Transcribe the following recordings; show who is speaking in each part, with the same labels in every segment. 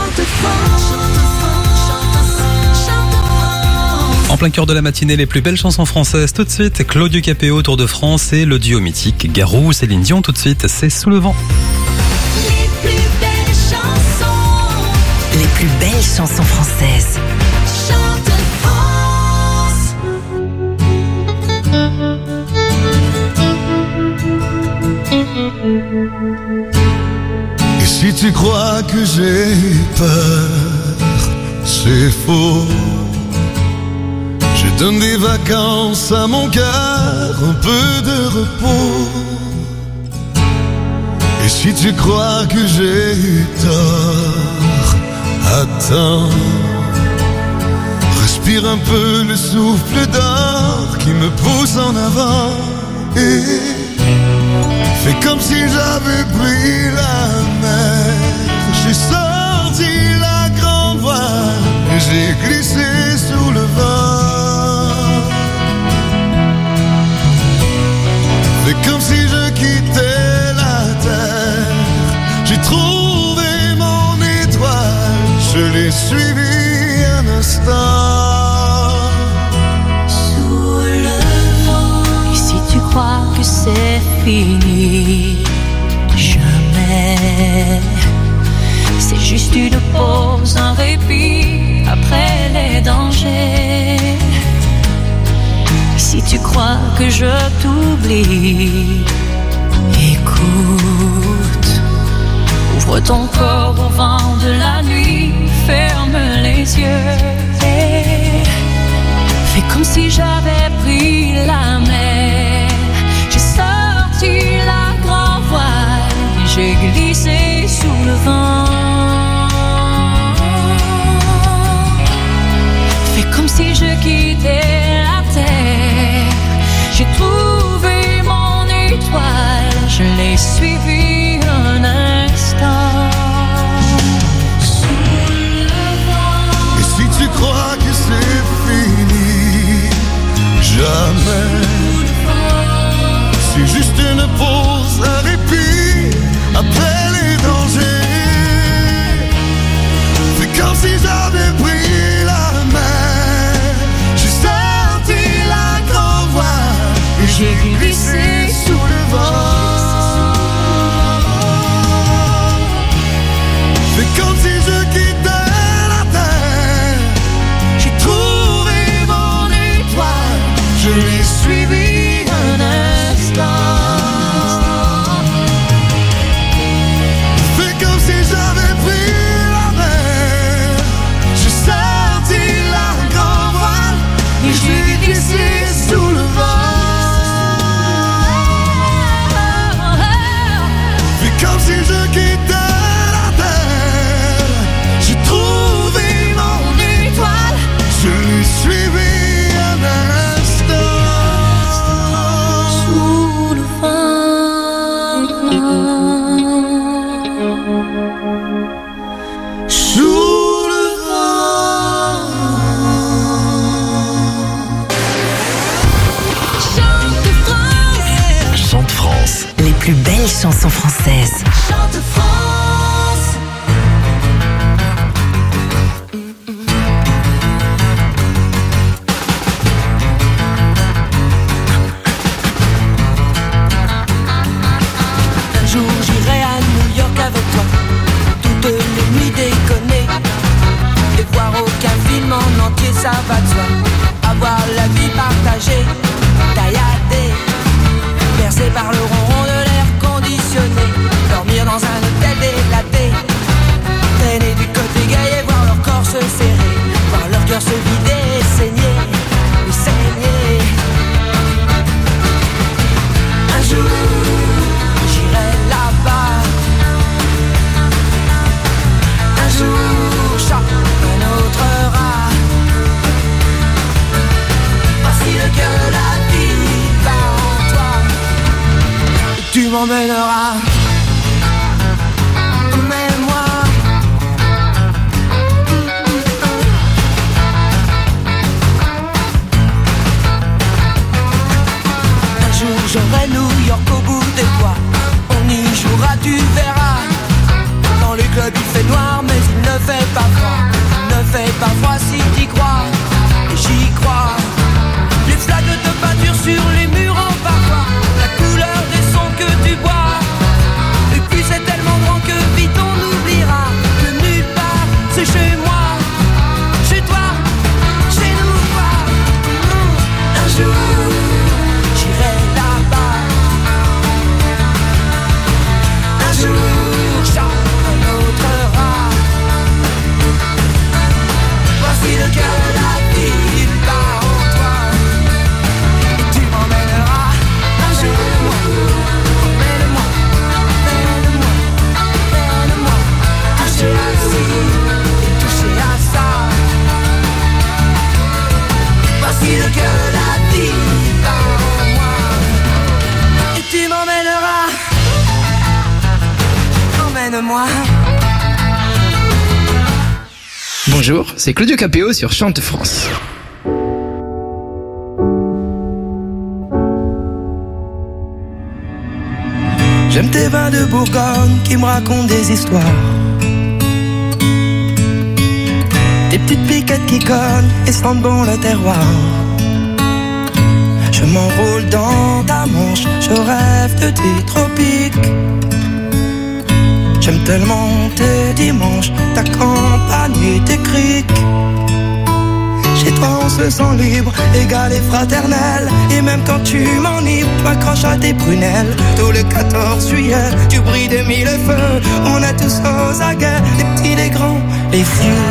Speaker 1: En plein cœur de la matinée, les plus belles chansons françaises. Tout de suite, Claudio Capéo, Tour de France, et le duo mythique Garou, Céline Dion. Tout de suite, c'est Sous le vent.
Speaker 2: Les plus belles chansons. Les plus belles chansons françaises. Chante France.
Speaker 3: Et si tu crois que j'ai peur, c'est faux. Je donne des vacances à mon cœur, un peu de repos. Et si tu crois que j'ai eu tort, attends. Respire un peu le souffle d'or qui me pousse en avant. Et fais comme si j'avais pris la mer. J'ai sorti la grande voile et j'ai glissé sous le vent. Fais comme si je quittais la terre. J'ai trouvé mon étoile, je l'ai suivi un instant.
Speaker 2: Sous le vent. Et si tu crois que c'est fini, jamais. C'est juste une pause, un répit après les dangers. Si tu crois que je t'oublie, écoute. Ouvre ton corps au vent de la nuit, ferme les yeux et fais comme si j'avais pris la mer. J'ai sorti la grande voile et j'ai glissé sous le vent. Fais comme si je quittais la terre. J'ai trouvé mon étoile, je l'ai suivi un instant. Sous le vent.
Speaker 3: Et si tu crois que c'est fini, jamais. C'est juste une pause, un répit après les dangers. C'est comme si j'avais pris la mer. J'ai sorti la grande voile et j'ai glissé sous le vent. C'est comme si je quittais la terre. J'ai trouvé mon étoile, je l'ai suivi un instant. Fais comme si j'avais pris la mer. J'ai sorti la grande voile et j'ai glissé sous le vent. Fais comme si je quittais la terre. J'ai trouvé mon étoile, je l'ai suivi un instant.
Speaker 2: Sous le vent.
Speaker 3: Sous le vent.
Speaker 2: Chante France.
Speaker 4: Chante France.
Speaker 2: Les plus belles chansons françaises. Chante France.
Speaker 5: Un jour j'irai à New York avec toi, toutes les nuits déconner, et voir aucun film en entier, ça va de soi. Avoir la vie partagée, tailladée, bercée par le ronron de l'air conditionné, dormir dans un hôtel délaté, traîner du côté gay et voir leur corps se serrer, voir leur cœur se vider et saigner, et saigner. Un jour j'irai là-bas. Un jour, chacun autre rat. Voici le cœur de la vie bat en toi. Et tu m'emmèneras. Emmène-moi. Un jour j'aurai New York au bout des doigts. On y jouera, tu verras. Dans les clubs il fait noir mais il ne fait emmène-moi.
Speaker 4: Bonjour, c'est Claudio Capéo sur Chante France.
Speaker 5: J'aime tes vins de Bourgogne qui me racontent des histoires. Tes petites piquettes qui cognent et sentent bon le terroir. Je m'enroule dans ta manche, je rêve de tes tropiques. J'aime tellement tes dimanches, ta campagne et tes criques. Chez toi on se sent libre, égal et fraternel. Et même quand tu m'enivres, tu m'accroches à tes prunelles. Tout le 14 juillet, tu brilles des mille feux. On est tous aux aguets, les petits, les grands, les vieux.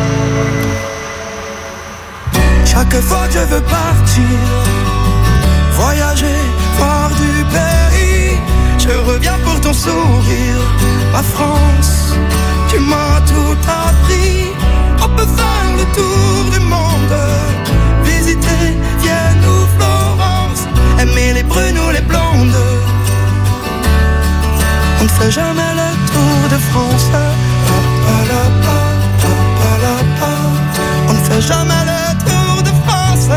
Speaker 5: Chaque fois que je veux partir, voyager, voir du pays, je reviens pour ton sourire. Ma France, tu m'as tout appris. On peut faire le tour du monde, visiter Vienne ou Florence, aimer les brunes ou les blondes. On ne fait jamais le tour de France. On ne fait jamais le tour de France.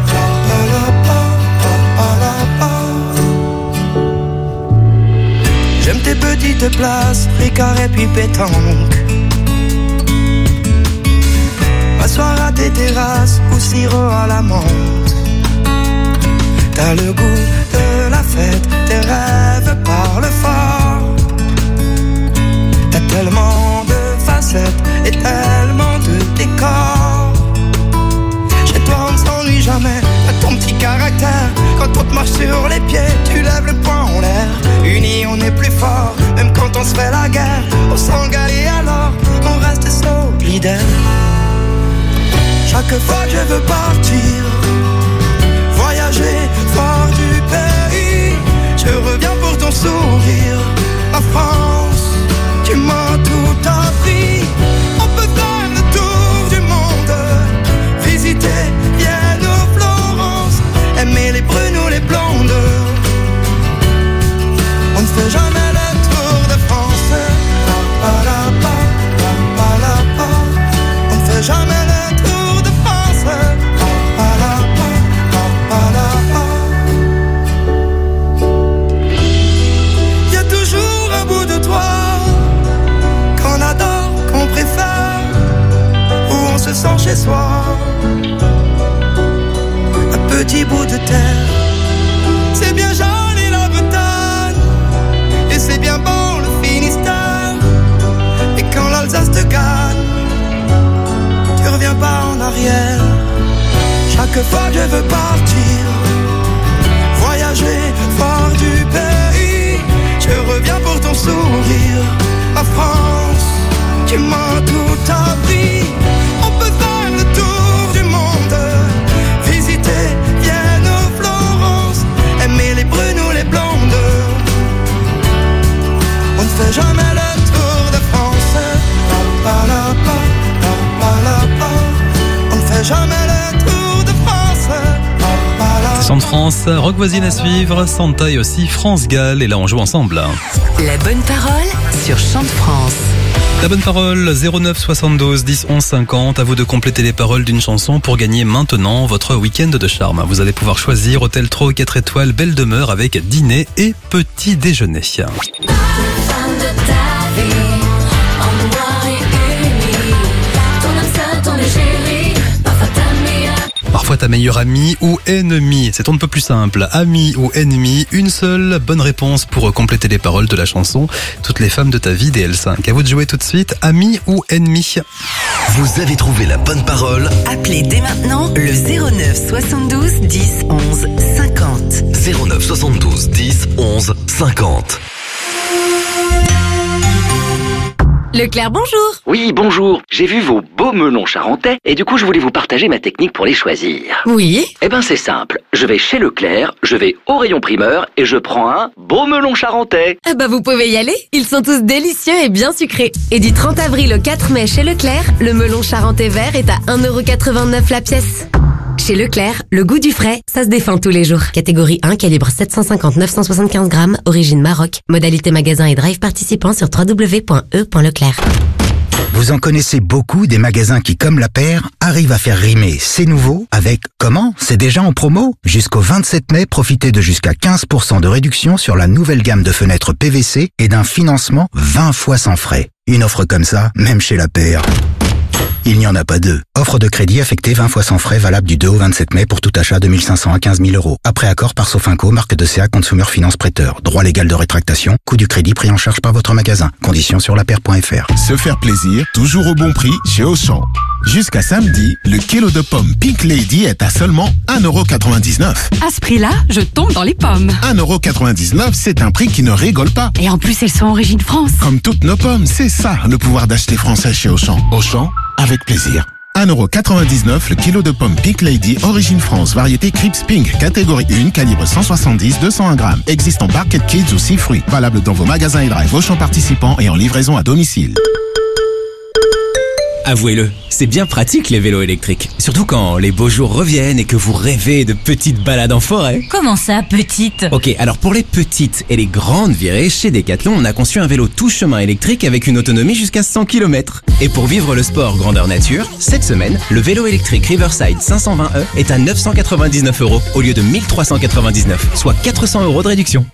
Speaker 5: J'aime tes petites places, Ricard et puis pétanque. M'asseoir à tes terrasses ou sirop à la menthe. T'as le goût de la fête, tes rêves parlent fort. T'as tellement de facettes et tellement de décors. Chez toi on ne s'ennuie jamais, t'as ton petit caractère. Quand on te marche sur les pieds, tu lèves le poing en l'air. Unis on est plus fort, même quand on se fait la guerre. On s'engage et alors on reste solidaire. Chaque fois que je veux partir, voyager, voir du pays, je reviens pour ton sourire. La France, tu m'as tout appris. On peut faire le tour du monde, visiter Vienne ou Florence, aimer les brunes ou les blondes. On ne fait jamais le tour de France. On ne fait jamais le tour de France. Il y a toujours un bout de toi qu'on adore, qu'on préfère, où on se sent chez soi. Un petit bout de terre, c'est bien joli la Bretagne, et c'est bien bon le Finistère. Et quand l'Alsace te gagne, tu reviens pas en arrière. Chaque fois que je veux partir, voyager, voir du pays, je reviens pour ton sourire. La France, tu m'as tout appris. On peut faire le tour du monde, visiter Vienne ou Florence, aimer les brunes ou les blondes. On ne fait jamais le tour de France. On ne fait jamais le tour de France.
Speaker 1: Chante France, rock voisine à suivre, Santa et aussi France Gall. Et là on joue ensemble.
Speaker 6: La bonne parole sur Chante France.
Speaker 1: La bonne parole, 09 72 10 11 50. À vous de compléter les paroles d'une chanson pour gagner maintenant votre week-end de charme. Vous allez pouvoir choisir hôtel 3 ou 4 étoiles, belle demeure avec dîner et petit déjeuner. Parfois ta meilleure amie ou ennemi, c'est un peu plus simple. Ami ou ennemi, une seule bonne réponse pour compléter les paroles de la chanson. Toutes les femmes de ta vie DL5. À vous de jouer tout de suite, ami ou ennemi.
Speaker 7: Vous avez trouvé la bonne parole?
Speaker 6: Appelez dès maintenant le 09 72 10 11 50.
Speaker 7: 09 72 10 11 50.
Speaker 8: Leclerc, bonjour.
Speaker 9: Oui, bonjour. J'ai vu vos beaux melons charentais et du coup, je voulais vous partager ma technique pour les choisir.
Speaker 8: Oui.
Speaker 9: Eh ben, c'est simple. Je vais chez Leclerc, je vais au rayon primeur et je prends un beau melon charentais.
Speaker 8: Eh ben, vous pouvez y aller. Ils sont tous délicieux et bien sucrés. Et du 30 avril au 4 mai chez Leclerc, le melon charentais vert est à 1,89 € la pièce. Chez Leclerc, le goût du frais, ça se défend tous les jours. Catégorie 1, calibre 750-975 grammes, origine Maroc. Modalité magasin et drive participant sur www.e.leclerc.
Speaker 10: Vous en connaissez beaucoup des magasins qui, comme la paire, arrivent à faire rimer c'est nouveau avec comment c'est déjà en promo. Jusqu'au 27 mai, profitez de jusqu'à 15% de réduction sur la nouvelle gamme de fenêtres PVC et d'un financement 20 fois sans frais. Une offre comme ça, même chez la paire, il n'y en a pas deux. Offre de crédit affectée 20 fois sans frais, valable du 2 au 27 mai pour tout achat de 1 500 à 15 000 euros. Après accord par Sofinco, marque de CA Consumer Finance Prêteur. Droit légal de rétractation, coût du crédit pris en charge par votre magasin. Conditions sur lapaire.fr.
Speaker 11: Se faire plaisir, toujours au bon prix chez Auchan. Jusqu'à samedi, le kilo de pommes Pink Lady est à seulement 1,99 €.
Speaker 12: À ce prix-là, je tombe dans les pommes.
Speaker 11: 1,99 €, c'est un prix qui ne rigole pas.
Speaker 12: Et en plus, elles sont origine France.
Speaker 11: Comme toutes nos pommes, c'est ça le pouvoir d'acheter français chez Auchan. Auchan, avec plaisir. 1,99 € le kilo de pommes Pink Lady, origine France, variété Crips Pink, catégorie 1, calibre 170-201 grammes. Existe en Barquette Kids ou 6 fruits. Valable dans vos magasins et drive Auchan participants et en livraison à domicile.
Speaker 13: Avouez-le, c'est bien pratique les vélos électriques. Surtout quand les beaux jours reviennent et que vous rêvez de petites balades en forêt.
Speaker 14: Comment ça, petite?
Speaker 13: Ok, alors pour les petites et les grandes virées, chez Decathlon, on a conçu un vélo tout chemin électrique avec une autonomie jusqu'à 100 km. Et pour vivre le sport grandeur nature, cette semaine, le vélo électrique Riverside 520e est à 999 € au lieu de 1399, soit 400 € de réduction.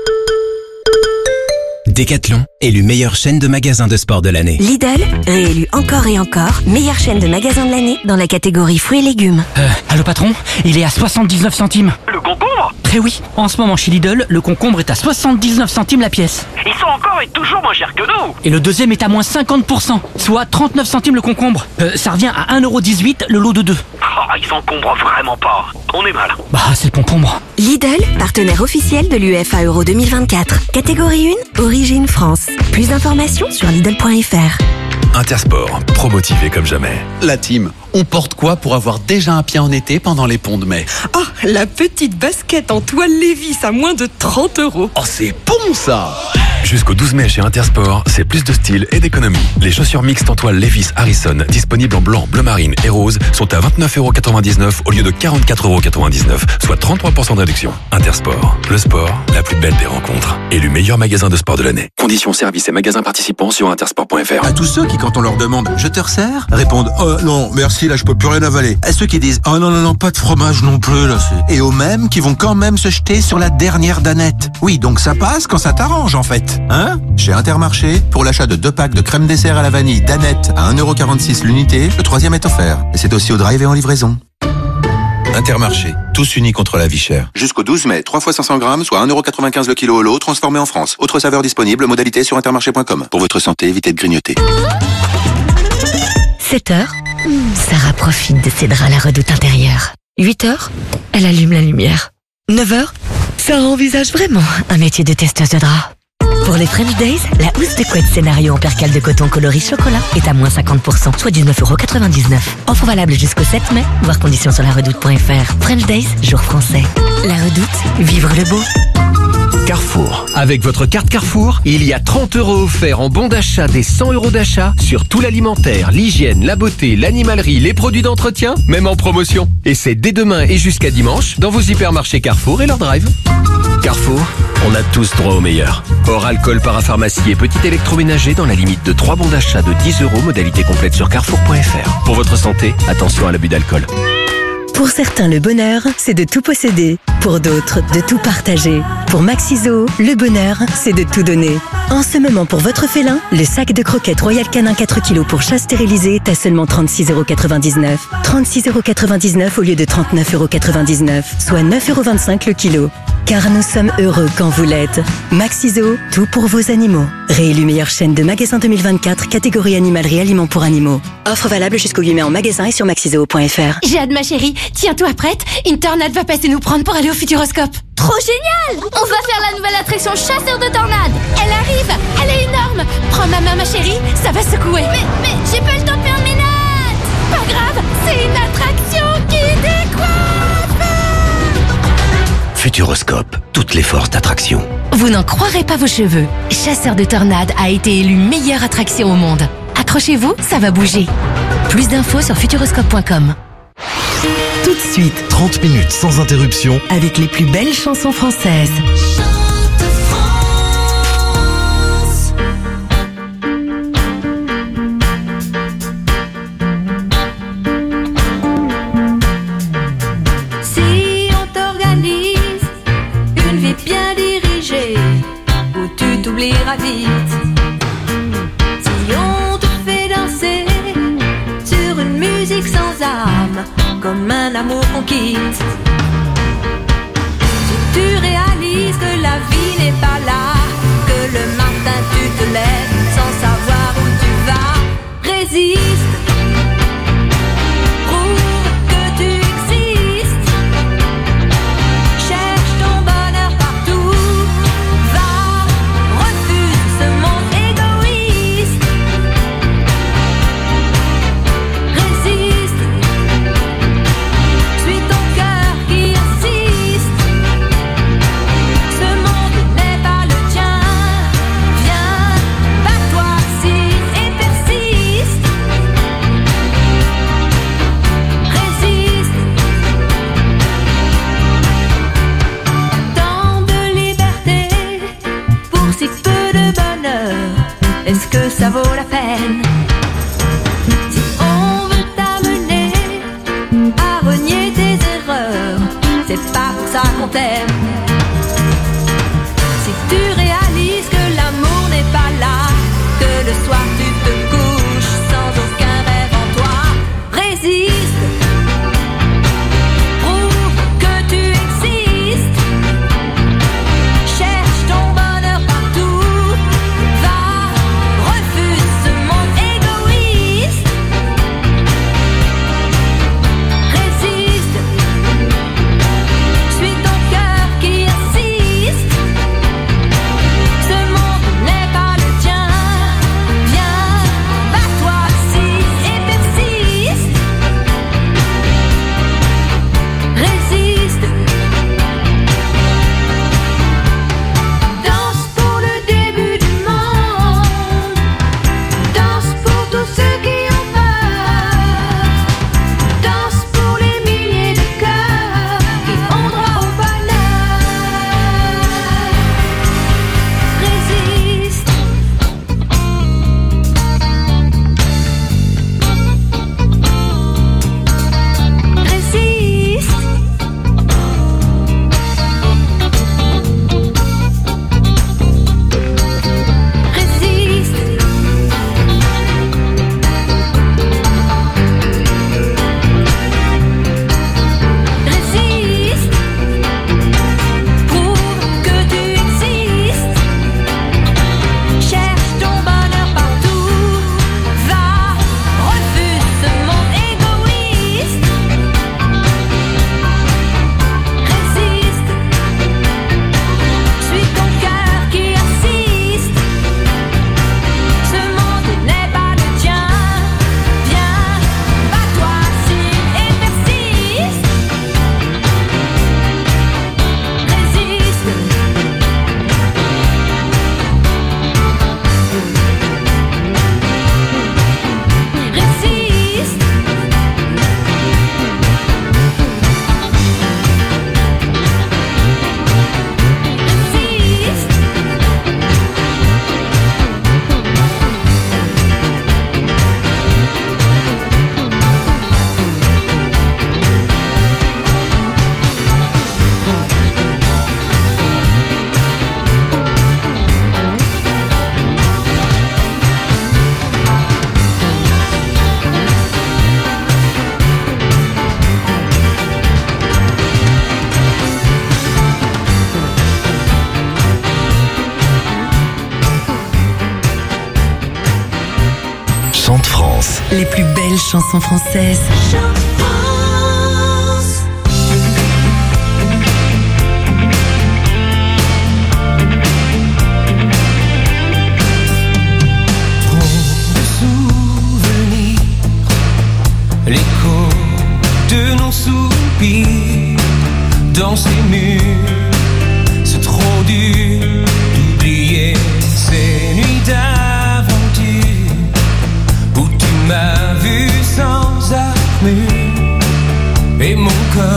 Speaker 13: Decathlon, élu meilleure chaîne de magasins de sport de l'année.
Speaker 15: Lidl, réélu encore et encore, meilleure chaîne de magasins de l'année dans la catégorie fruits et légumes.
Speaker 16: Allô patron, il est à 79 centimes.
Speaker 17: Le concombre?
Speaker 16: Eh oui, en ce moment chez Lidl, le concombre est à 79 centimes la pièce.
Speaker 17: Ils sont encore et toujours moins chers que nous.
Speaker 16: Et le deuxième est à moins 50%, soit 39 centimes le concombre. Ça revient à 1,18 € le lot de 2.
Speaker 17: Oh, ils s'encombrent vraiment pas. On est mal.
Speaker 16: Bah, c'est le concombre.
Speaker 15: Lidl, partenaire officiel de l'UEFA Euro 2024. Catégorie 1, origine France. Plus d'informations sur Lidl.fr.
Speaker 18: Intersport, promotivé comme jamais.
Speaker 19: La team, on porte quoi pour avoir déjà un pied en été pendant les ponts de mai?
Speaker 20: Oh, la petite basket en toile Levi's à moins de 30 €.
Speaker 19: Oh, c'est bon ça!
Speaker 18: Jusqu'au 12 mai chez Intersport, c'est plus de style et d'économie. Les chaussures mixtes en toile Levi's Harrison, disponibles en blanc, bleu marine et rose, sont à 29,99 € au lieu de 44,99 €, soit 33% de réduction. Intersport, le sport, la plus belle des rencontres. Élu meilleur magasin de sport de l'année. Conditions, services et magasins participants sur intersport.fr.
Speaker 21: À tous ceux qui, quand on leur demande « Je te resserre ?» répondent « Oh non, merci, là je peux plus rien avaler ». À ceux qui disent « Oh non, non, non, pas de fromage non plus, là c'est... » Et aux mêmes qui vont quand même se jeter sur la dernière danette. Oui, donc ça passe quand ça t'arrange en fait. Hein? Chez Intermarché, pour l'achat de 2 packs de crème dessert à la vanille Danette à 1,46 € l'unité, le 3e est offert. Et c'est aussi au drive et en livraison. Intermarché, tous unis contre la vie chère. Jusqu'au 12 mai, 3 fois 500 grammes, soit 1,95 € le kilo au lot, transformé en France. Autre saveur disponible, modalité sur intermarché.com. Pour votre santé, évitez de grignoter.
Speaker 22: 7h, Sarah profite de ses draps à la redoute intérieure. 8h, elle allume la lumière. 9h, Sarah envisage vraiment un métier de testeuse de draps. Pour les French Days, la housse de couette scénario en percale de coton coloris chocolat est à moins 50%, soit 19,99 €. Offre valable jusqu'au 7 mai, voir conditions sur laredoute.fr. French Days, jour français. La Redoute, vivre le beau.
Speaker 23: Carrefour. Avec votre carte Carrefour, il y a 30 € offerts en bon d'achat des 100 € d'achat sur tout l'alimentaire, l'hygiène, la beauté, l'animalerie, les produits d'entretien, même en promotion. Et c'est dès demain et jusqu'à dimanche dans vos hypermarchés Carrefour et leur drive. Carrefour, on a tous droit au meilleur. Hors alcool, parapharmacie et petit électroménager dans la limite de 3 bons d'achat de 10 €, modalité complète sur carrefour.fr. Pour votre santé, attention à l'abus d'alcool.
Speaker 22: Pour certains, le bonheur, c'est de tout posséder. Pour d'autres, de tout partager. Pour Maxiso, le bonheur, c'est de tout donner. En ce moment, pour votre félin, le sac de croquettes Royal Canin 4 kg pour chat stérilisé est à seulement 36,99 €. 36,99 € au lieu de 39,99 €, soit 9,25 € le kilo. Car nous sommes heureux quand vous l'êtes. Maxiso, tout pour vos animaux. Réélu meilleure chaîne de magasins 2024, catégorie animalerie aliments pour animaux. Offre valable jusqu'au 8 mai en magasin et sur maxiso.fr.
Speaker 14: J'ai hâte ma chérie, tiens-toi prête, une tornade va passer nous prendre pour aller au Futuroscope. Trop génial! On va faire la nouvelle attraction chasseur de tornades. Elle arrive, elle est énorme. Prends ma main ma chérie, ça va secouer. Mais j'ai pas le temps de faire mes notes. Pas grave, c'est une attraction qui décoiffe.
Speaker 7: Futuroscope, toutes les forces d'attraction.
Speaker 22: Vous n'en croirez pas vos cheveux. Chasseur de tornades a été élu meilleure attraction au monde. Accrochez-vous, ça va bouger. Plus d'infos sur futuroscope.com. Toute suite.
Speaker 2: 30 minutes sans interruption.
Speaker 22: Avec les plus belles chansons françaises.
Speaker 3: Si on t'organise une vie bien dirigée, où tu t'oublieras vite. Si on te fait danser sur une musique sans âme, comme un amour qu'on quitte. Si tu réalises que la vie n'est pas là, que le matin tu te lèves sans savoir où tu vas, résiste. Prouve que tu existes. Cherche ton bonheur partout. Va, refuse ce monde égoïste. Résiste. Suis ton cœur qui insiste. Ce monde n'est pas le tien. Viens, bats-toi, signe et persiste. Résiste. Tant de liberté pour si peu de bonheur. Est-ce que ça vaut la peine? Si on veut t'amener à renier tes erreurs, c'est pas pour ça qu'on t'aime. Si tu réalises que l'amour n'est pas là, que le soir tu te couches sans aucun rêve en toi, résiste. Prouve que tu existes. Cherche ton bonheur partout. Va, refuse ce monde égoïste. Résiste. Suis ton cœur qui insiste. Ce monde n'est pas le tien. Viens, bats-toi, signe et persiste. Résiste. Danse pour le début du monde. Danse pour tous ceux qui ont peur. Danse pour les milliers de cœurs qui ont droit au bonheur. Résiste. Résiste. Résiste. Résiste. Prouve que tu existes. Cherche ton bonheur partout. Va, refuse ce monde égoïste. Résiste. Suis ton cœur qui insiste. Ce monde n'est pas le tien. Viens, bats-toi, signe et persiste. Résiste. Résiste. Résiste.
Speaker 2: Chante France.
Speaker 22: Les plus belles chansons françaises.
Speaker 5: Souvenirs, l'écho de nos soupirs dans ces murs. C'est trop dur d'oublier ces nuits d'aventure où tu m'as vu sans armure et mon corps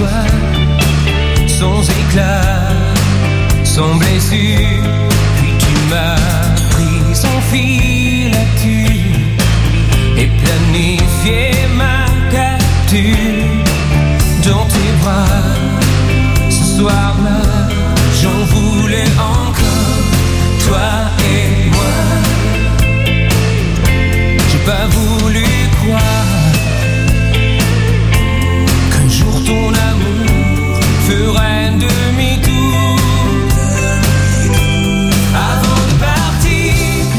Speaker 1: toi, sans éclat, sans blessure. Puis tu m'as pris sans filature et planifié ma capture dans tes bras. Ce soir-là, j'en voulais encore, toi et moi. J'ai pas voulu croire qu'un jour ton amour ferait demi-tour. Avant de partir,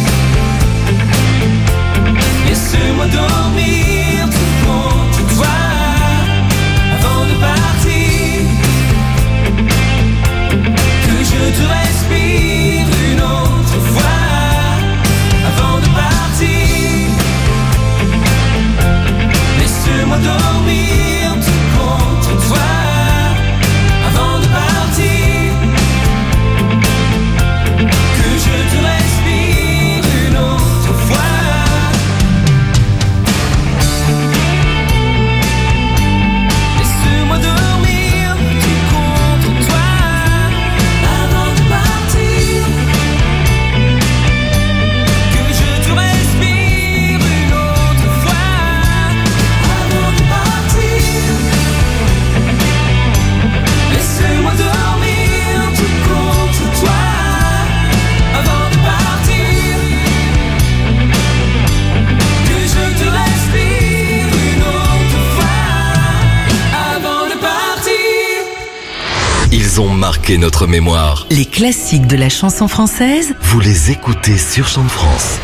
Speaker 1: laisse-moi dormir tout contre toi. Avant de partir, que je te respire une autre fois. Avant de partir, laisse-moi dormir tout contre toi. Avant de partir, que je te respire une autre fois. Laisse-moi dormir tout contre toi. Avant de partir, que je te respire une autre fois. Avant de partir, laisse-moi dormir tout contre toi. Avant de partir, que je te respire une autre fois. Avant de partir.
Speaker 2: Ils ont marqué notre mémoire.
Speaker 22: Les classiques de la chanson française,
Speaker 2: Vous les écoutez sur Chant de France.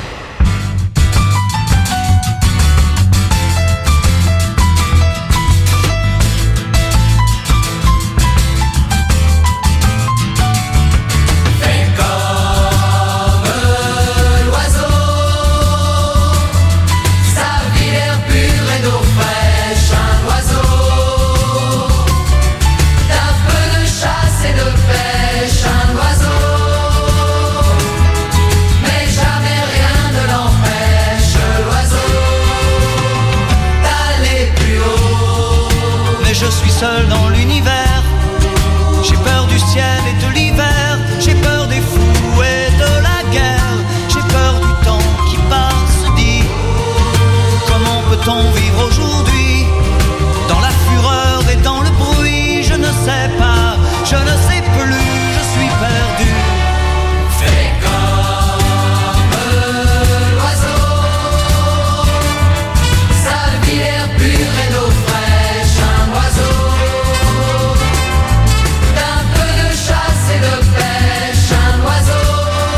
Speaker 1: Fais comme l'oiseau, sa vie l'air pur et d'eau fraîche, un oiseau, d'un peu de chasse et de pêche, un oiseau, mais jamais rien ne l'empêche, l'oiseau, d'aller plus haut.
Speaker 5: Mais je suis seul dans l'univers. J'ai peur du ciel et de l'hiver. J'ai peur des fous et de la guerre. J'ai peur du temps qui passe, dit. Comment peut-on vivre aujourd'hui dans la fureur et dans le bruit? Je ne sais pas, je ne sais plus, je suis perdu.
Speaker 1: Fais comme l'oiseau, sa vie l'air pur et d'eau fraîche, un oiseau, d'un peu de chasse et de pêche, un oiseau,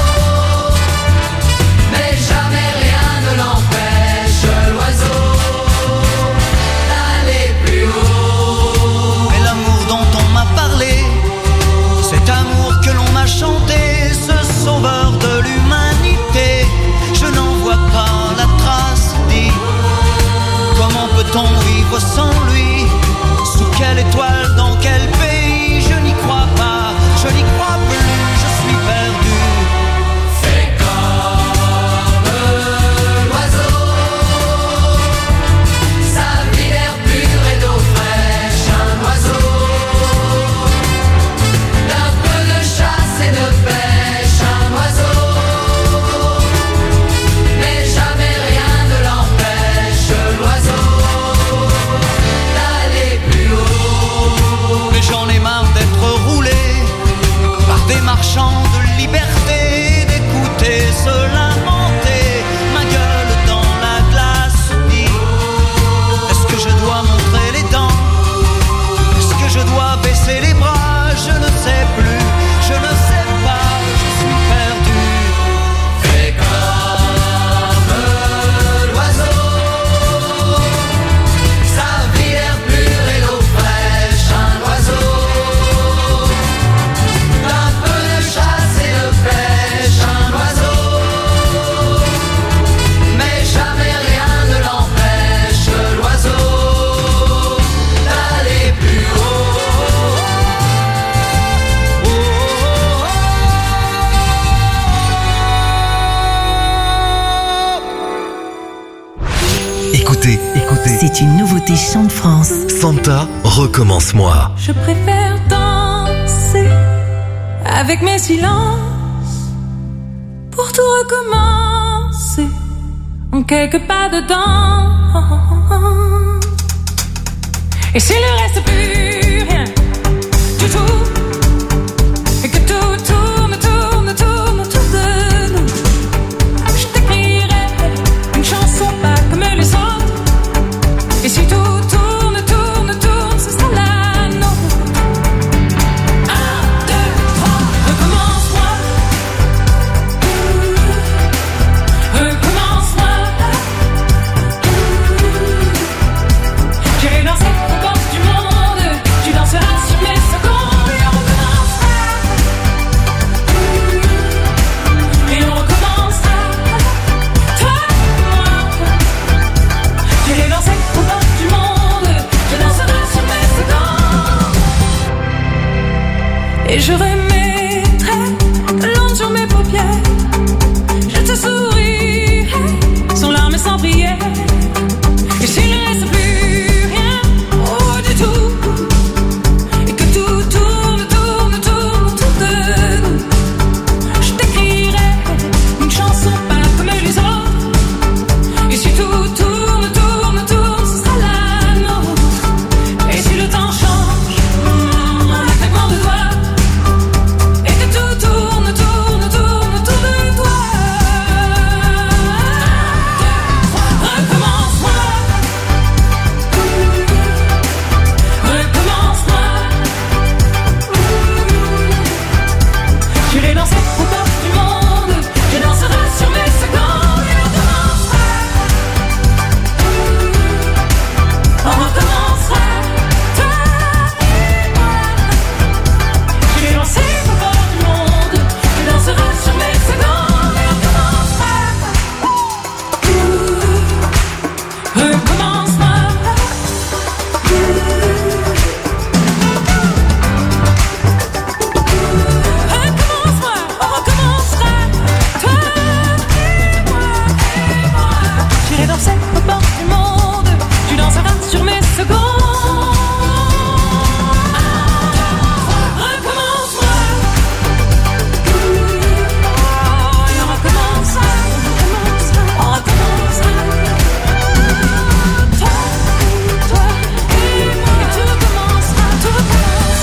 Speaker 1: mais jamais rien ne l'empêche, l'oiseau, d'aller plus haut.
Speaker 5: Mais l'amour dont on m'a parlé, cet amour que l'on m'a chanté, ce sauveur de l'humanité, je n'en vois pas la trace, dit. Comment peut-on vivre sans lui? Sous quelle étoile, dans quel pays? Je n'y crois pas, je n'y crois plus, je suis perdu.
Speaker 1: Fais comme l'oiseau, sa vie l'air pur et d'eau fraîche, un oiseau, d'un peu de chasse et de pêche, un oiseau, mais jamais rien ne l'empêche, l'oiseau, d'aller plus haut.
Speaker 5: Mais j'en ai marre d'être roulé par des marchands de liberté, d'écouter se lamenter, ma gueule dans la glace, dit. Est-ce que je dois montrer les dents? Est-ce que je dois baisser les bras? Je ne sais plus, je ne sais pas, je suis perdu.
Speaker 1: Fais comme l'oiseau, sa vie l'air pur et l'eau fraîche, un oiseau, d'un peu de chasse et de pêche, un oiseau, mais jamais rien ne l'empêche, l'oiseau, d'aller plus haut.
Speaker 2: Écoutez,
Speaker 4: C'est une nouveauté Chant de France.
Speaker 2: Santa, recommence-moi.
Speaker 1: Je préfère danser avec mes silences pour tout recommencer en quelques pas dedans. Et s'il ne reste plus rien du tout, et que tout tourne autour de nous, je t'écrirai une chanson pas comme les autres. Et si tout tourne, ce sera la nôtre. 1, 2, 3, recommence-moi. Recommence-moi. J'irai danser aux portes du monde. Tu danseras sur mes secondes. Et on recommencera. Et on recommencera. Toi et moi. J'irai danser aux portes du monde. Je danserai sur mes secondes. Et je remettrai l'onde sur mes paupières. Je te sourirai sans larmes et sans prière. Et s'il ne reste plus rien, oh du tout, et que tout tourne autour de nous, je t'écrirai une chanson pas comme les autres. Et si tout tourne, ce sera la nôtre. Et si le temps change, en un claquement de doigts, et que tout tourne autour de toi. Recommence-moi. Recommence-moi. J'irai danser aux portes du monde. Je danserai sur mes secondes. Et on recommencera. On recommencera. Toi et moi. J'irai danser aux portes du monde. Je danserai sur mes secondes. Et on recommencera. Recommence-moi. Recommence-moi, on recommencera. Toi et moi. J'irai danser aux portes du monde. Tu danseras sur mes secondes. Recommence-moi. Et on recommencera. On recommencera. Toi et moi. Et tout recommencera. Toi et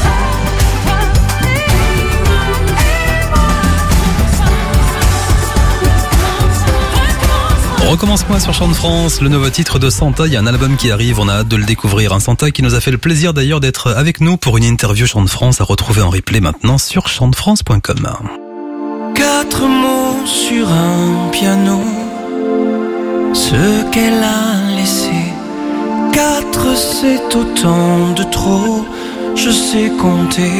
Speaker 6: Recommence-moi sur Chant de France, le nouveau titre de Santa. Il y a un album qui arrive, on a hâte de le découvrir. Un Santa qui nous a fait le plaisir d'ailleurs d'être avec nous pour une interview Chant de France à retrouver en replay maintenant sur chantdefrance.com.
Speaker 5: 4 mots sur un piano, ce qu'elle a laissé. 4 c'est autant de trop, je sais compter.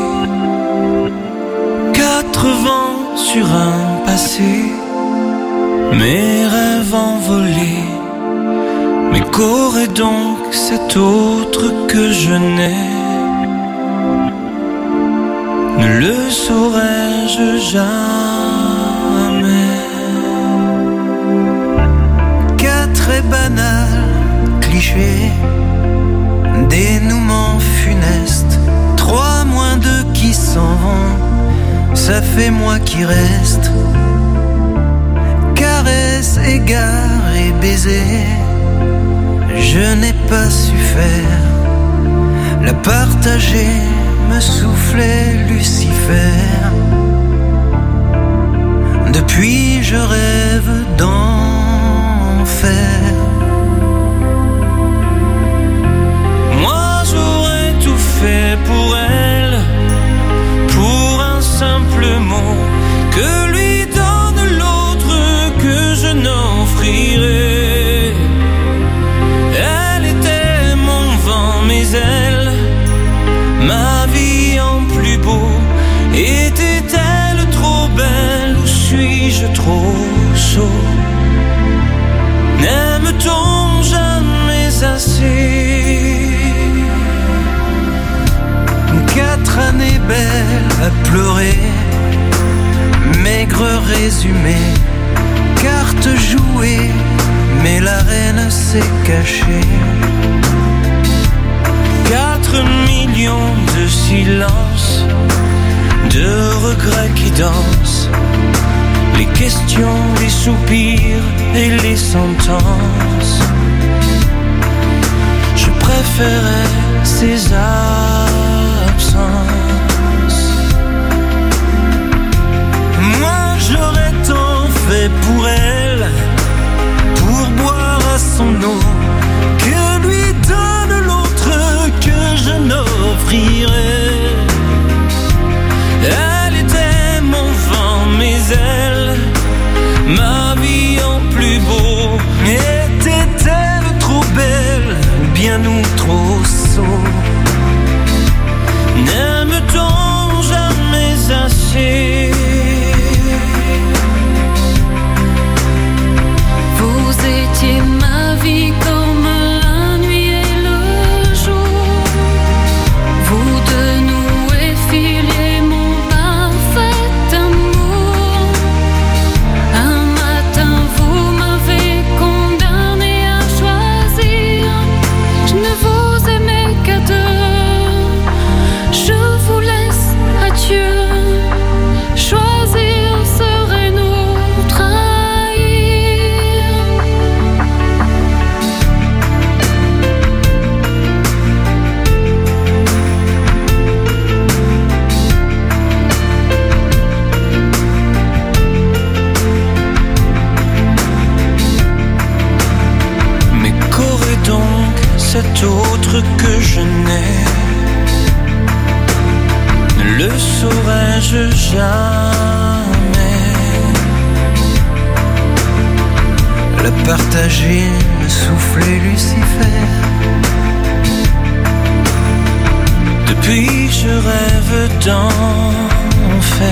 Speaker 5: 4 vents sur un passé, mes rêves envolés. Mais qu'aurait donc cet autre que je n'ai? Ne le saurais-je jamais. 4 est banal, cliché, dénouement funeste. 3 moins 2 qui s'en vont, ça fait moi qui reste. Caresse, égard et baiser, je n'ai pas su faire. La partager me soufflait Lucifer. Depuis je rêve d'enfer. Moi j'aurais tout fait pour elle, pour un simple mot que lui donne l'autre que je n'offrirai. Elle était mon vent, mes ailes, ma vie en plus beau. Était-elle trop belle ou suis-je trop sot? N'aime-t-on jamais assez? 4 années belles à pleurer, maigre résumé, carte jouée, mais la reine sait
Speaker 8: cachés. 4 millions de silences, de regrets qui dansent, les questions, les soupirs et les sentences. Je préférais ces absences. Moi j'aurais tant fait pour elle, pour boire à son eau, que lui donne l'autre que je n'offrirais. Elle était mon vent, mes ailes, ma vie en plus beau. Était-elle trop belle, ou bien nous trop sots? N'aime-t-on jamais assez?
Speaker 1: Vous étiez ma vie comme la nuit et le jour. Vous de nous effiliez mon parfait amour. Un matin vous m'avez condamné à choisir. Je ne vous aimais qu'à deux. Je vous laisse adieu. Choisir serait nous trahir.
Speaker 8: Mais qu'aurait donc cet autre que je n'ai? Ne le saurais-je jamais? Le partager, me souffler Lucifer. Depuis je rêve d'enfer.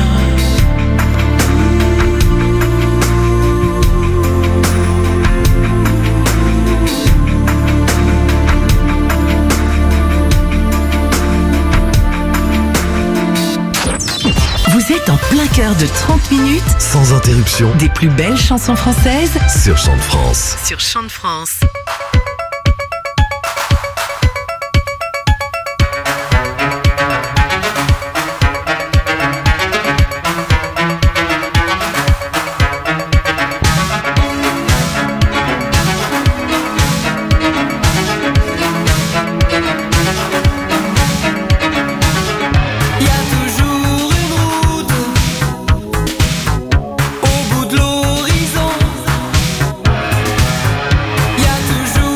Speaker 4: Vous êtes en plein cœur de 30 minutes
Speaker 2: Sans interruption.
Speaker 4: des plus belles chansons françaises
Speaker 2: Sur Chant de France.
Speaker 4: sur Chant de France.
Speaker 8: Y a toujours une route au bout de l'horizon. Y a toujours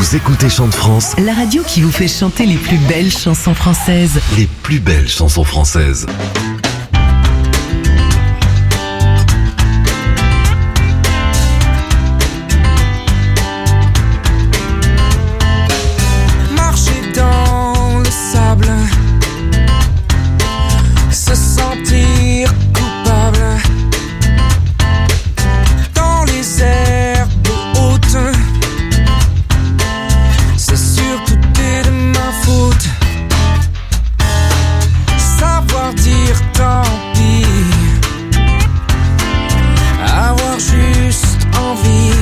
Speaker 2: Vous écoutez Chant de France,
Speaker 4: La radio qui vous fait chanter les plus belles chansons françaises.
Speaker 2: les plus belles chansons françaises.
Speaker 5: Marcher dans le sable, se sentir coupable, dans les herbes hautes, c'est sûr tout est de ma faute. Savoir dire tant pis, avoir juste envie,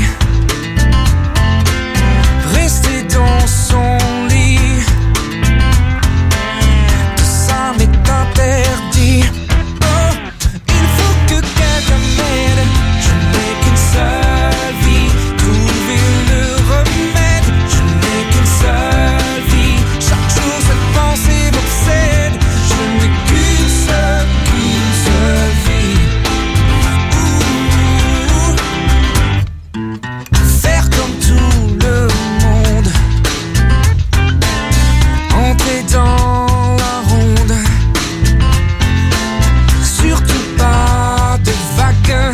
Speaker 5: rester dans son lit, tout ça m'est interdit. Oh, il faut que quelqu'un m'aide, je n'ai qu'une seule vie, trouver le remède, je n'ai qu'une seule vie, chaque jour cette pensée m'obsède, je n'ai qu'une seule vie. Faire comme tout le monde, entrer dans la ronde, surtout pas de vagues,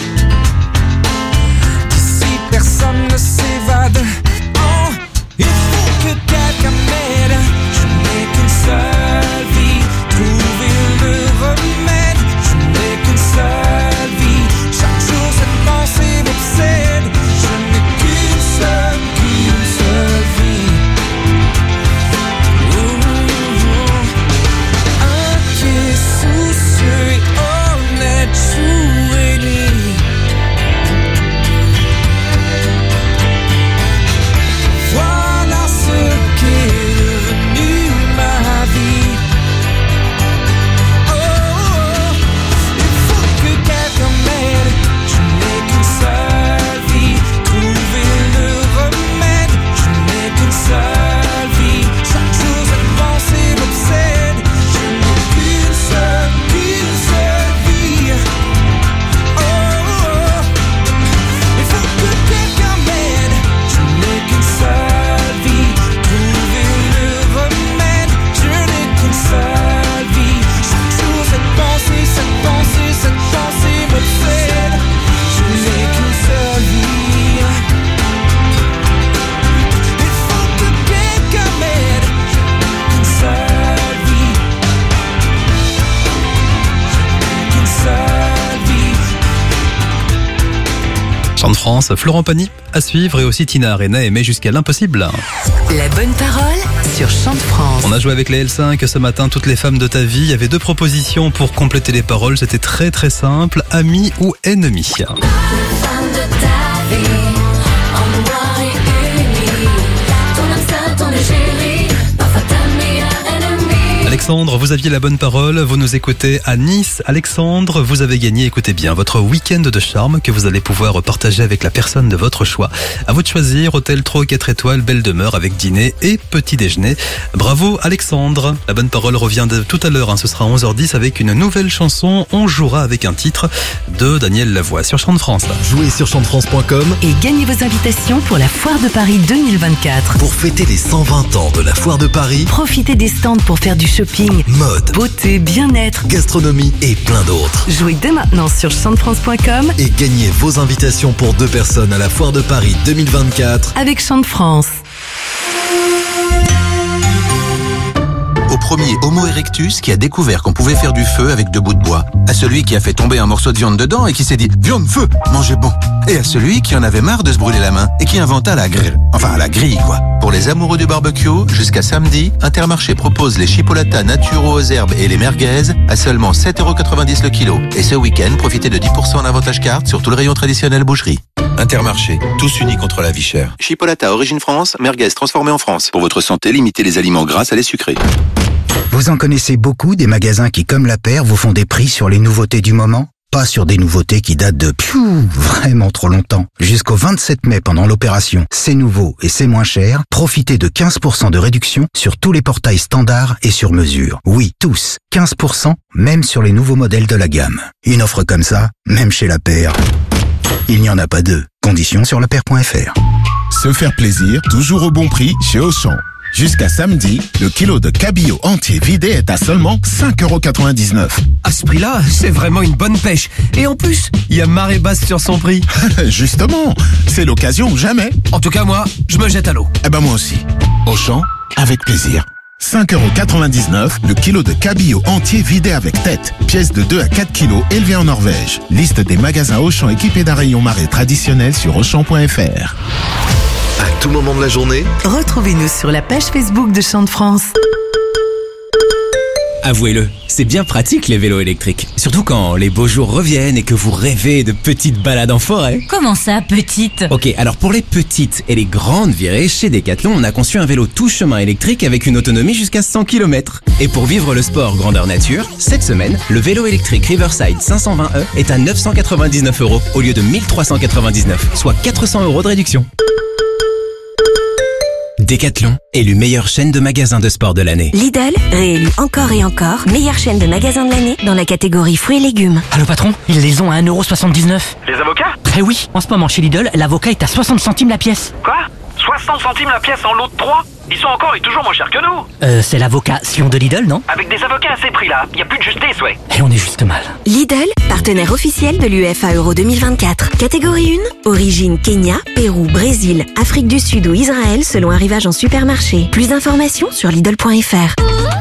Speaker 5: d'ici personne ne s'évade. Oh, il faut que quelqu'un m'aide, je n'ai qu'une seule vie, trouver le remède, je n'ai qu'une seule vie, chaque jour cette pensée m'obsède, je n'ai qu'une seule vie. Inquiet, soucieux et honnête, jour et nuit. Voilà ce qu'est devenu ma vie. Oh, il faut que quelqu'un m'aide, je n'ai qu'une seule vie, trouver le remède, je n'ai qu'une seule vie, chaque jour cette pensée m'obsède, je n'ai qu'une seule vie. Oh, il faut que quelqu'un m'aide, je n'ai qu'une seule vie, trouver le remède, je n'ai qu'une seule vie, chaque jour cette pensée m'obsède, je n'ai qu'une seule vie. Il faut que quelqu'un m'aide, qu'une seule vie, qu'une seule vie.
Speaker 6: Chant de France, Florent Pagny à suivre et aussi Tina Arena aimée jusqu'à l'impossible.
Speaker 4: La bonne parole sur Chant de France.
Speaker 6: On a joué avec les L5 ce matin, toutes les femmes de ta vie. Il y avait 2 propositions pour compléter les paroles. C'était très très simple, ami ou ennemi. Alexandre, vous aviez la bonne parole, vous nous écoutez à Nice. Alexandre, vous avez gagné, écoutez bien, votre week-end de charme que vous allez pouvoir partager avec la personne de votre choix. À vous de choisir, hôtel 3 ou 4 étoiles, belle demeure avec dîner et petit déjeuner. Bravo Alexandre. La bonne parole revient de tout à l'heure, ce sera 11h10 avec une nouvelle chanson. On jouera avec un titre de Daniel Lavoie sur Chant de France.
Speaker 2: Jouez sur chantefrance.com
Speaker 4: Et gagnez vos invitations pour la Foire de Paris 2024.
Speaker 2: pour fêter les 120 ans de la Foire de Paris,
Speaker 4: Profitez des stands pour faire du shopping,
Speaker 2: mode,
Speaker 4: beauté, bien-être.
Speaker 2: gastronomie et plein d'autres.
Speaker 4: Jouez dès maintenant sur chantefrance.com
Speaker 2: Et gagnez vos invitations pour 2 personnes à la Foire de Paris 2024.
Speaker 4: avec Chant de France.
Speaker 21: Au premier Homo erectus qui a découvert qu'on pouvait faire du feu avec 2 bouts de bois. À celui qui a fait tomber un morceau de viande dedans et qui s'est dit « Viande, feu, mangez bon !» Et à celui qui en avait marre de se brûler la main et qui inventa la grille. Enfin, la grille, quoi. Pour les amoureux du barbecue, jusqu'à samedi, Intermarché propose les chipolatas naturaux aux herbes et les merguez à seulement 7,90€ le kilo. Et ce week-end, profitez de 10% en avantage carte sur tout le rayon traditionnel boucherie. Intermarché, tous unis contre la vie chère. Chipolata origine France, merguez transformée en France. Pour votre santé, limitez les aliments gras à les sucrés.
Speaker 9: Vous en connaissez beaucoup des magasins qui, comme la paire, vous font des prix sur les nouveautés du moment? Pas sur des nouveautés qui datent de vraiment trop longtemps. Jusqu'au 27 mai pendant l'opération C'est nouveau et c'est moins cher, profitez de 15% de réduction sur tous les portails standards et sur mesure. Oui, tous. 15%, même sur les nouveaux modèles de la gamme. Une offre comme ça, même chez la paire, il n'y en a pas 2. Conditions sur lepère.fr.
Speaker 10: Se faire plaisir, toujours au bon prix chez Auchan. Jusqu'à samedi, le kilo de cabillaud entier vidé est à seulement 5,99 €.
Speaker 11: À ce prix-là, c'est vraiment une bonne pêche. Et en plus, il y a marée basse sur son prix.
Speaker 10: Justement, c'est l'occasion ou jamais.
Speaker 11: En tout cas, moi, je me jette à l'eau.
Speaker 10: Eh ben moi aussi. Auchan, avec plaisir. 5,99 € le kilo de cabillaud entier vidé avec tête. Pièce de 2 à 4 kilos élevée en Norvège. Liste des magasins Auchan équipés d'un rayon marée traditionnel sur Auchan.fr.
Speaker 2: À tout moment de la journée,
Speaker 4: retrouvez-nous sur la page Facebook de Chant de France.
Speaker 13: Avouez-le, c'est bien pratique les vélos électriques. Surtout quand les beaux jours reviennent et que vous rêvez de petites balades en forêt.
Speaker 14: Comment ça, petite?
Speaker 13: Ok, alors pour les petites et les grandes virées, chez Decathlon, on a conçu un vélo tout chemin électrique avec une autonomie jusqu'à 100 km. Et pour vivre le sport grandeur nature, cette semaine, le vélo électrique Riverside 520e est à 999 € au lieu de 1399, soit 400 € de réduction. Decathlon, élu meilleure chaîne de magasins de sport de l'année.
Speaker 15: Lidl, réélu encore et encore meilleure chaîne de magasins de l'année dans la catégorie fruits et légumes.
Speaker 16: Allô patron, ils les ont à 1,79 €.
Speaker 17: Les avocats?
Speaker 16: Eh oui, en ce moment chez Lidl, l'avocat est à 60 centimes la pièce.
Speaker 17: Quoi? 60 centimes la pièce en lot de 3? Ils sont encore et toujours moins chers que nous.
Speaker 16: C'est l'avocat Sion de Lidl, non?
Speaker 17: Avec des avocats à ces prix-là, y a plus de justice, ouais.
Speaker 16: Et on est juste mal.
Speaker 15: Lidl, partenaire officiel de l'UEFA Euro 2024. Catégorie 1, origine Kenya, Pérou, Brésil, Afrique du Sud ou Israël selon arrivage en supermarché. Plus d'informations sur Lidl.fr.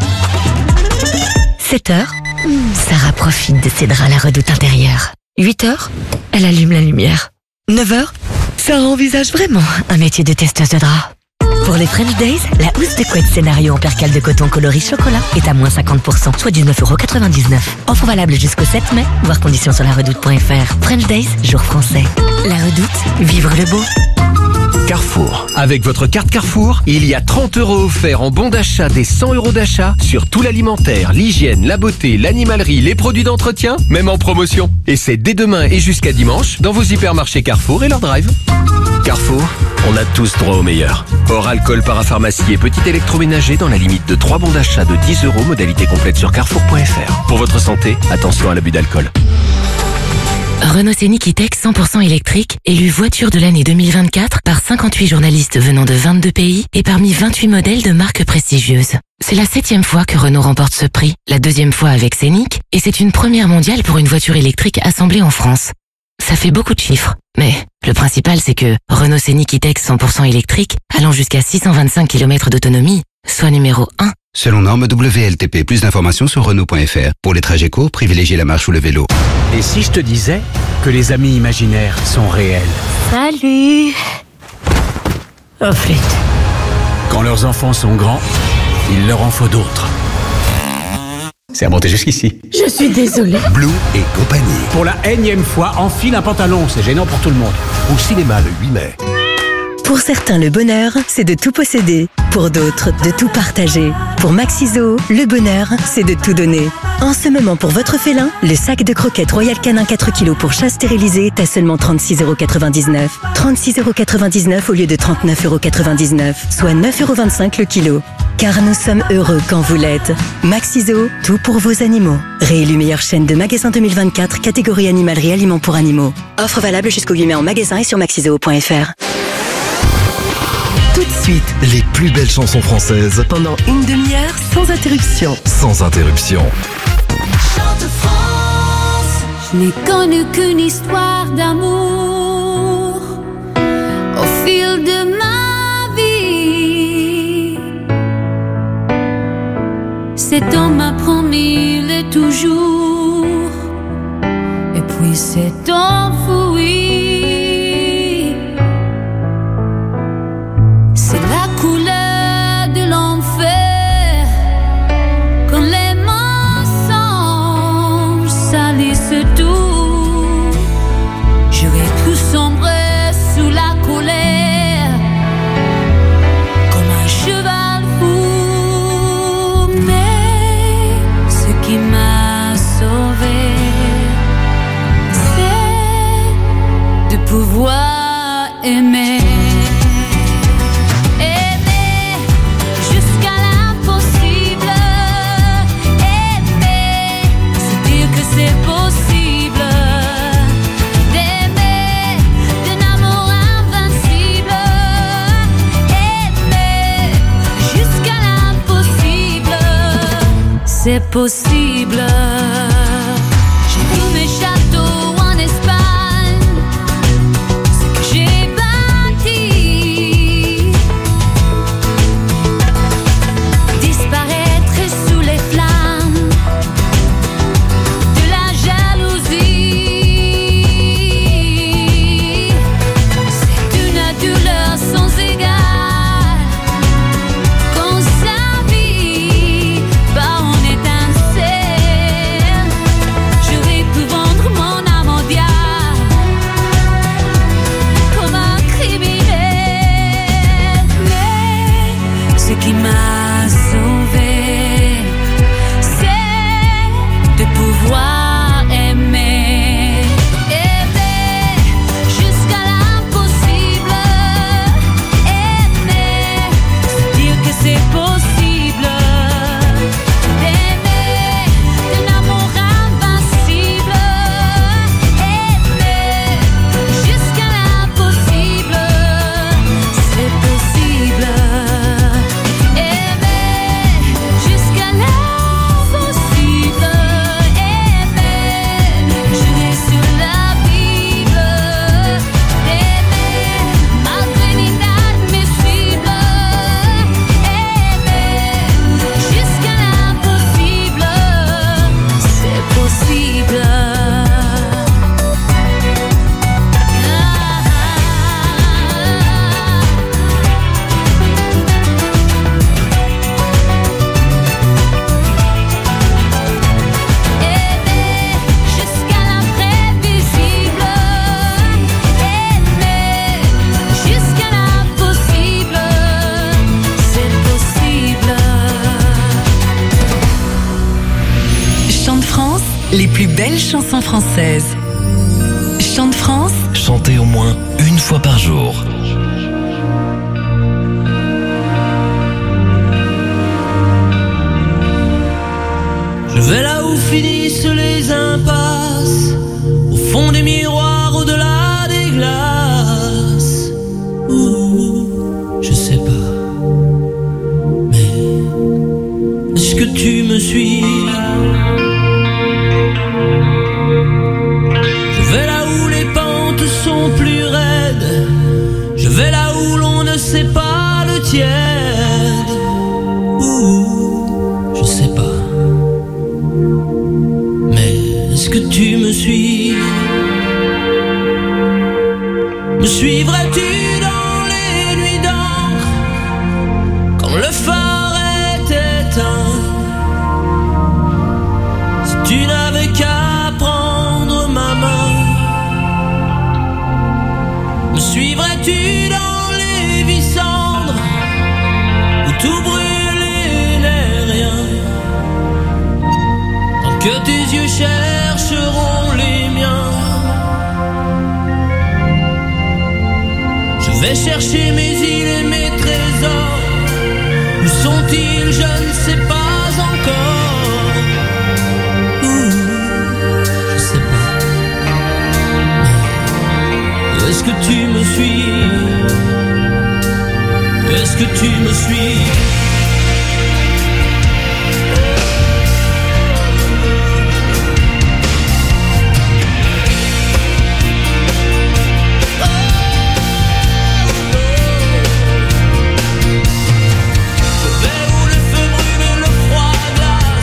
Speaker 22: 7h, Sarah profite de ses draps à la redoute intérieure. 8h, elle allume la lumière. 9h, Sarah envisage vraiment un métier de testeuse de draps. Pour les French Days, la housse de couette scénario en percale de coton coloris chocolat est à moins 50%, soit 19,99 €. Offre valable jusqu'au 7 mai, voir conditions sur laredoute.fr. French Days, jour français. La Redoute, vivre le beau.
Speaker 23: Carrefour. Avec votre carte Carrefour, il y a 30 € offerts en bon d'achat des 100 € d'achat sur tout l'alimentaire, l'hygiène, la beauté, l'animalerie, les produits d'entretien, même en promotion. Et c'est dès demain et jusqu'à dimanche dans vos hypermarchés Carrefour et leur drive. Carrefour, on a tous droit au meilleur. Hors alcool, parapharmacie et petit électroménager dans la limite de 3 bons d'achat de 10 €, modalité complète sur carrefour.fr. Pour votre santé, attention à l'abus d'alcool.
Speaker 22: Renault Scénic E-Tech 100% électrique, élu voiture de l'année 2024 par 58 journalistes venant de 22 pays et parmi 28 modèles de marques prestigieuses. C'est la 7e fois que Renault remporte ce prix, la 2e fois avec Scénic, et c'est une première mondiale pour une voiture électrique assemblée en France. Ça fait beaucoup de chiffres, mais le principal c'est que Renault Scénic E-Tech 100% électrique, allant jusqu'à 625 km d'autonomie, soit numéro 1.
Speaker 12: Selon norme WLTP, plus d'informations sur Renault.fr. Pour les trajets courts, privilégiez la marche ou le vélo.
Speaker 24: Et si je te disais que les amis imaginaires sont réels?
Speaker 22: Salut. Oh flûte.
Speaker 24: Quand leurs enfants sont grands, il leur en faut d'autres. C'est remonté jusqu'ici.
Speaker 22: Je suis désolée.
Speaker 24: Blue et compagnie. Pour la énième fois, enfile un pantalon, c'est gênant pour tout le monde. Au cinéma le 8 mai.
Speaker 22: Pour certains, le bonheur, c'est de tout posséder. Pour d'autres, de tout partager. Pour Maxiso, le bonheur, c'est de tout donner. En ce moment, pour votre félin, le sac de croquettes Royal Canin 4 kg pour chat stérilisé est à seulement 36,99 €. 36,99 € au lieu de 39,99 €, soit 9,25 € le kilo. Car nous sommes heureux quand vous l'êtes. Maxiso, tout pour vos animaux. Réélu meilleure chaîne de magasins 2024, catégorie animalerie aliments pour animaux. Offre valable jusqu'au 8 mai en magasin et sur maxiso.fr.
Speaker 2: Tout de suite, les plus belles chansons françaises.
Speaker 4: Pendant une demi-heure, sans interruption.
Speaker 2: Sans interruption.
Speaker 1: Chante France. Je n'ai connu qu'une histoire d'amour au fil de ma vie. Cet homme m'a promis le toujours, et puis s'est enfoui. C'est la couleur de l'enfer quand les mensonges salissent tout. J'aurais pu sombrer sous la colère comme un cheval fou, mais ce qui m'a sauvé, c'est de pouvoir aimer. C'est possible d'aimer, de n'amour c'est possible. J'ai vu mes châteaux en Espagne, ce que j'ai bâti disparaître sous les flammes de la jalousie. C'est une douleur sans égale quand sa vie bat en étincelle. J'aurais pu vendre mon âme au diable comme un criminel, mais ce qui m'a sauvé, c'est de pouvoir aimer, aimer jusqu'à l'impossible, aimer, se dire que c'est possible, d'aimer d'un amour invincible, aimer jusqu'à l'impossible, c'est possible, aimer jusqu'à l'impossible, aimer, jurer sur la Bible, d'aimer malgré l'inadmissible, aimer jusqu'à l'impossible, c'est possible. Aimer jusqu'à l'imprévisible, aimer jusqu'à l'impossible, c'est possible.
Speaker 4: Chant de France, les plus belles chansons françaises. Chant de France,
Speaker 2: Chantez au moins une fois par jour.
Speaker 8: Je vais là où finissent les impasses, au fond des miroirs, au-delà des glaces. Je sais pas, mais est-ce que tu me suis? Je vais là où les pentes sont plus raides, je vais là où l'on ne sait pas le tiède. Je sais pas, mais est-ce que tu me suis? Me suivrais-tu dans les nuits d'encre, quand le phare est éteint? Si tu n'avais qu'à prendre ma main, me suivrais-tu dans les vies cendres, où tout brûle et n'est rien, tant que tes yeux chercheront les miens? Je vais chercher mes îles et mes trésors, où sont-ils? Je ne sais pas encore. Je sais pas, est-ce que tu me suis? Est-ce que tu me suis? Je vais où le feu brûle et le froid glace,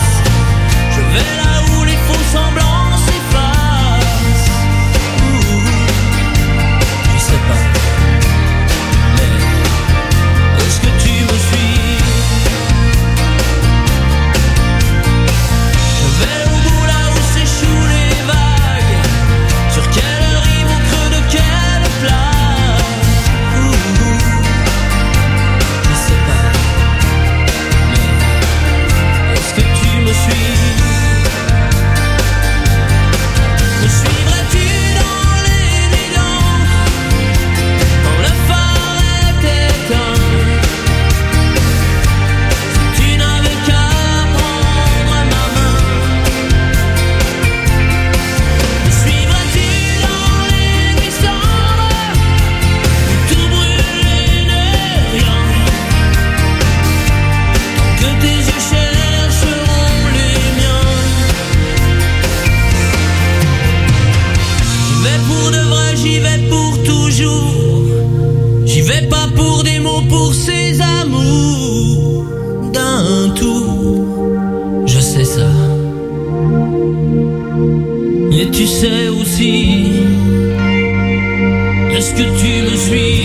Speaker 8: tu sais aussi. Est-ce que tu me suis?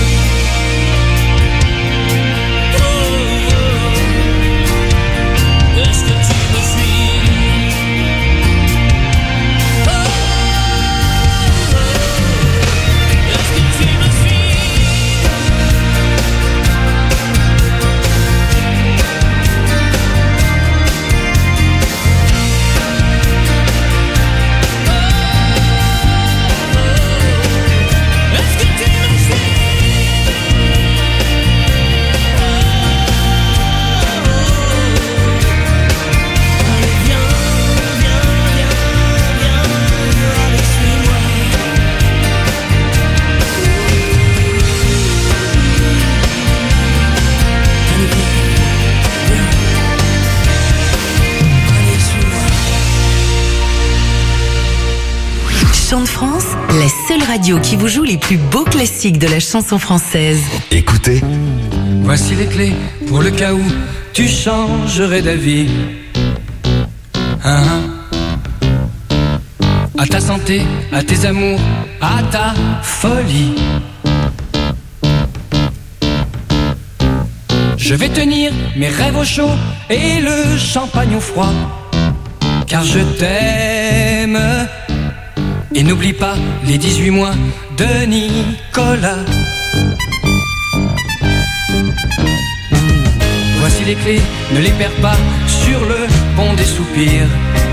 Speaker 4: Chant de France, la seule radio qui vous joue les plus beaux classiques de la chanson française.
Speaker 2: Écoutez.
Speaker 11: Voici les clés pour le cas où tu changerais d'avis. À ta santé, à tes amours, à ta folie. Je vais tenir mes rêves au chaud et le champagne au froid. Car je t'aime. Et n'oublie pas les 18 mois de Nicolas. Voici les clés, ne les perds pas sur le pont des soupirs.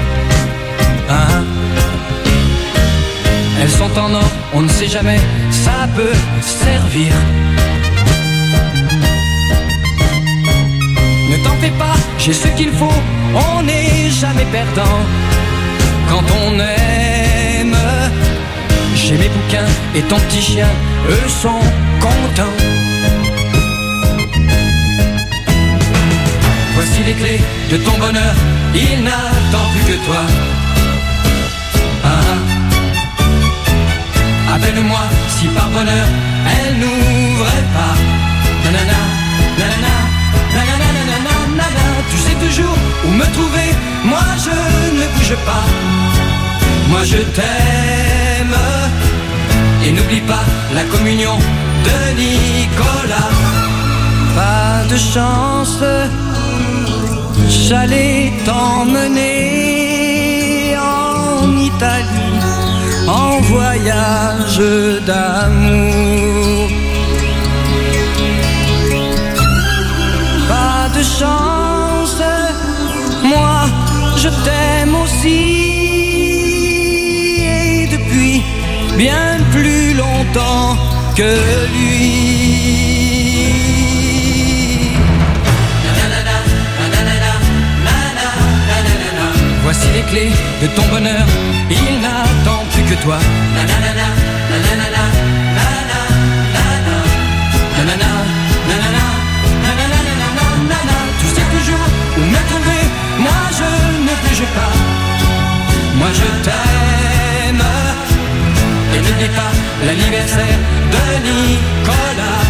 Speaker 11: Elles sont en or, on ne sait jamais, ça peut servir. Ne t'en fais pas, j'ai ce qu'il faut, on n'est jamais perdant. Quand on aime, j'ai mes bouquins et ton petit chien, eux sont contents. Voici les clés de ton bonheur, il n'attend plus que toi. Appelle-moi si par bonheur elle n'ouvrait pas. Nanana, nanana, nanana, nanana, nanana. Tu sais toujours où me trouver, moi je ne bouge pas. Moi je t'aime. Et n'oublie pas la communion de Nicolas. Pas de chance, j'allais t'emmener en Italie, en voyage d'amour. Pas de chance, moi je t'aime aussi. Et depuis bien plus longtemps que lui. Voici les clés de ton bonheur, il n'attend plus que toi. Nanana, nanana, nanana, nanana, nanana, nanana, nanana. Tu sais toujours où me trouver, moi je ne bouge pas. Moi je t'aime. Et n'oublie pas l'anniversaire de Nicolas.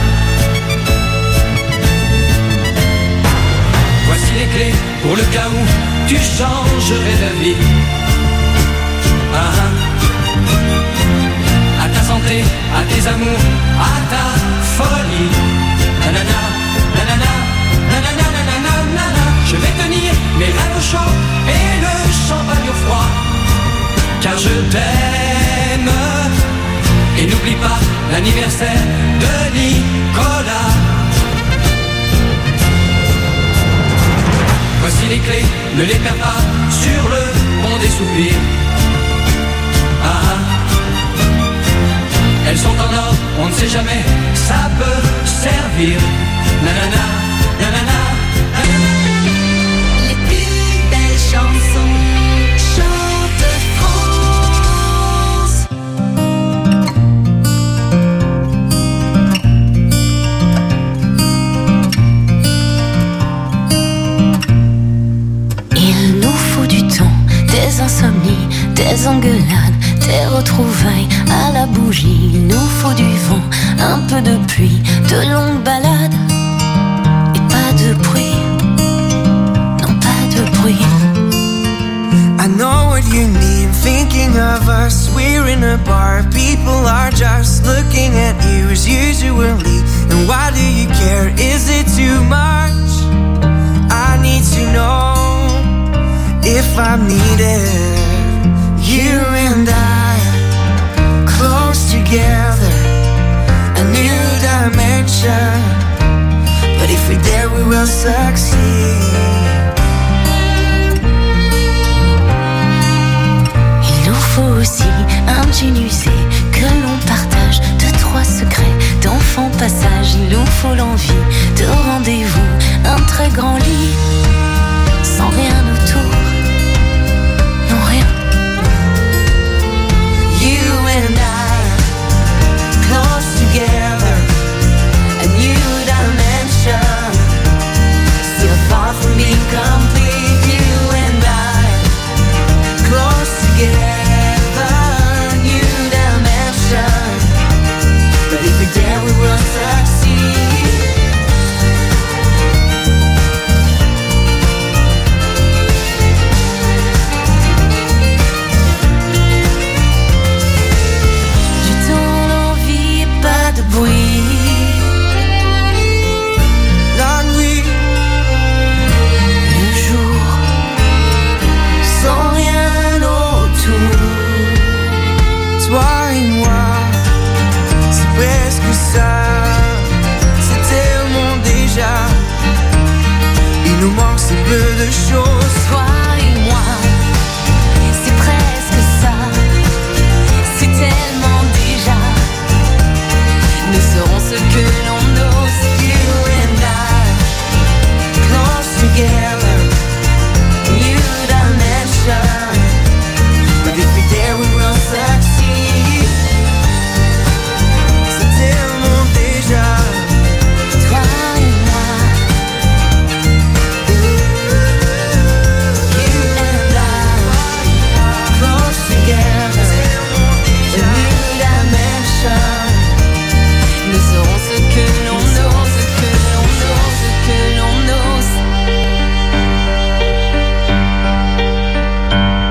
Speaker 11: Voici les clés pour le cas où tu changerais d'avis. À ta santé, à tes amours, à ta folie. Nanana, nanana, nanana, nanana, nanana. Je vais tenir mes rêves au chaud et le champagne au froid. Car je t'aime. Et n'oublie pas l'anniversaire de Nicolas. Voici les clés, ne les perds pas sur le pont des soupirs. Elles sont en or, on ne sait jamais, ça peut servir. Nanana, nanana, nanana.
Speaker 3: Les plus belles chansons, chante France.
Speaker 7: Il nous faut du temps, des insomnies, des engueulades, des retrouvailles à la bougie. Il nous faut du vent, un peu de pluie, de longues balades et pas de bruit. Non, pas de bruit.
Speaker 5: I know what you need thinking of us, we're in a bar. People are just looking at you as usually. And why do you care? Is it too much? I need to know if I'm needed. You and I, close together, a new dimension. But if we're there, we will succeed.
Speaker 7: Il nous faut aussi un jean usé que l'on partage, 2-3 secrets d'enfants passage. Il nous faut l'envie de rendez-vous, un très grand lit, sans rien autour, non rien.
Speaker 5: You and I, close together, a new dimension, still far from being complete. You and I, close together, new dimension, but if we're there we will succeed. La nuit,
Speaker 7: le jour,
Speaker 5: sans rien autour. Toi et moi, c'est presque ça. C'est tellement déjà. Il nous manque si peu de choses.